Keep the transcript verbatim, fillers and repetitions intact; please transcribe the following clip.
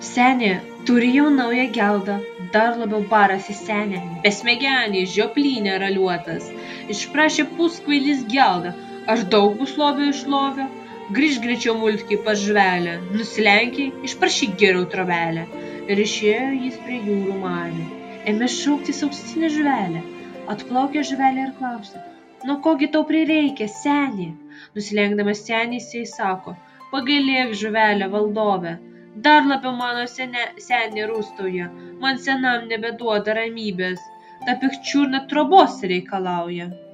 Senė turi jau naują geldą, dar labiau barasi senė, besmegenį, žioplynė raliuotas. Išprašė puskvailis geldą, ar daug bus lobio iš lovio? Grįžk greičiau mulkį pas žvelę, nusilenkė, išprašyk geriau trobelę. Ir išėjo jis prie jūrų marių. Ėmė šauktis auksinė žvelė. Atplaukė žvelė ir klausė, nu kogi tau prireikia, senė? Nusilenkdamas senės jai sako, pagailėk žvelę valdove. Dar labiau mano sene, senė rūstauja, man senam nebeduoda ramybės, ta pikčiurna trobos reikalauja.